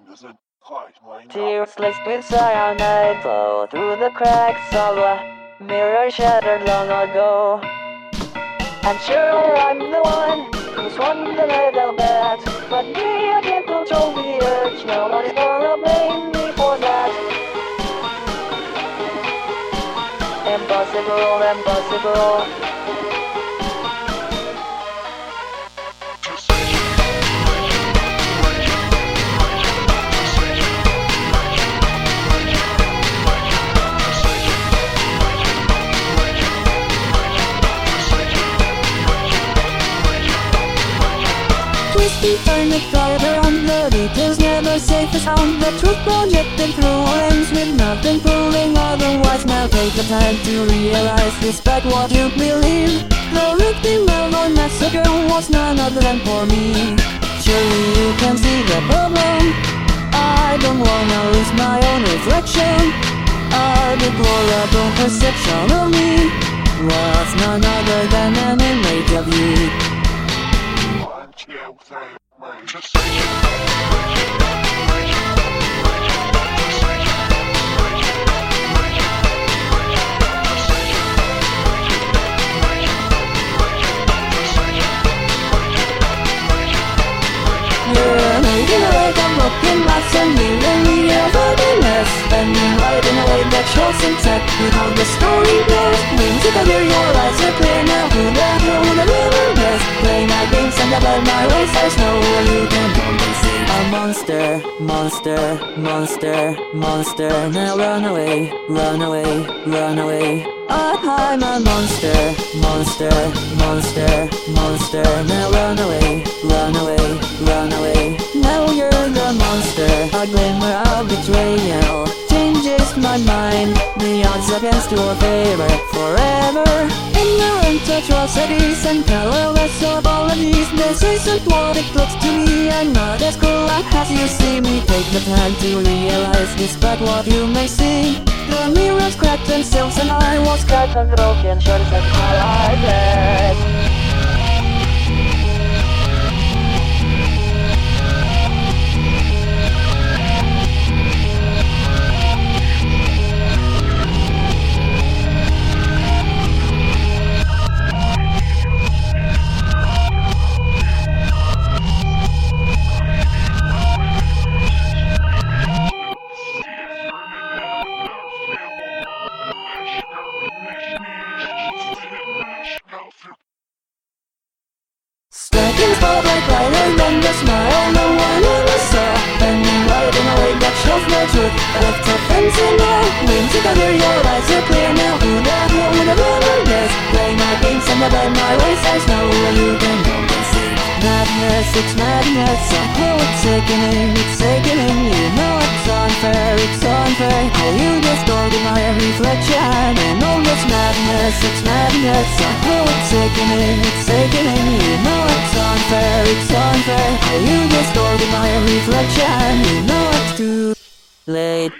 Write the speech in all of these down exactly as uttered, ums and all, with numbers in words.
Tears laced with cyanide flow through the cracks of a mirror shattered long ago. And sure, I'm the one who's won the medal bet, but me, I can't control the urge. Nobody's gonna blame me for that. Impossible, impossible. Twisty turn the driver on the details never safe as sound. The truth projected through lens with nothing proving otherwise. Now take the time to realize, respect what you believe. The victim of our massacre was none other than for me. Surely you can see the problem. I don't wanna lose my own reflection. Our deplorable perception of me was none other than an image of you. You're making a way, I'm looking back and leaving me everythingness. Bending right in a way that shows intact with how the story goes. Wings together, your eyes are clear now. Who the hell would have ever guessed? Play my games and about my ways, there's no way you can only see. A monster, monster, monster, monster. Now run away, run away, run away. I'm a monster, monster, monster, monster. Now run away, run away, run away. Now you're the monster. A glimmer of betrayal changes my mind. The odds against your favor forever. Ignorant atrocities and colorless apologies. This isn't what it looks to me. I'm not as cool as you see me. Take the time to realize, despite what you may see. The mirrors cracked themselves and I was cut and broken. Sure as I did. Striking spotlight brighter than the smile no one ever saw. Bending right in a way that shows no truth. Left a fence in there. Wings together, your eyes are clear now. Who the hell would have ever guessed? Play my games and about my ways, there's no way you can only see. Madness, it's madness. Oh, it's sickening, it's sickening. You know it's unfair, it's unfair. How you distorted my reflection. And all this madness, it's madness. Oh, it's sickening, it's sickening. You know it's unfair, it's unfair. How you distorted my reflection. You know it's too late.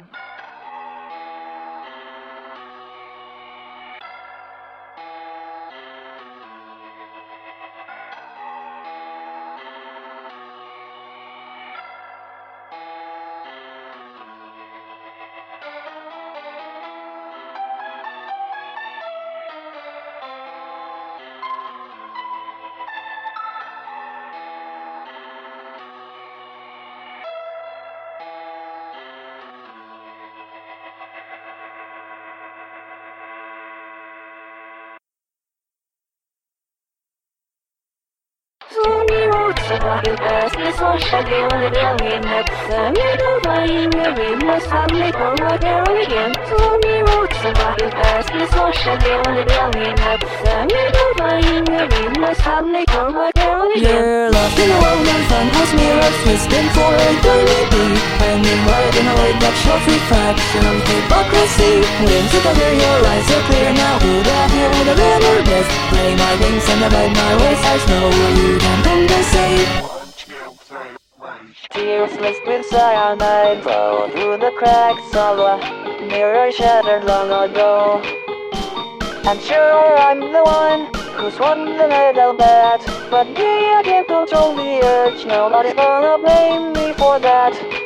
Slowly roots about your business, wash the deal in the billion nips. And you don't mind the readiness, family for my girl again. Slowly roots about your business, wash the deal in the billion nips. And you don't mind the readiness, family for my girl again. You're lost in a world and fun house mirrors twisting for eternity. Bending right in a way that shows refraction of hypocrisy. Wings together, your eyes are clear now. Who the hell would have ever guessed? Play my games and abide my ways, there's no way you can compensate. Tears laced with cyanide flow through the cracks of a mirror shattered long ago. And sure, I'm the one who's won the medal bet, but me, I can't control the urge. Nobody's gonna blame me for that.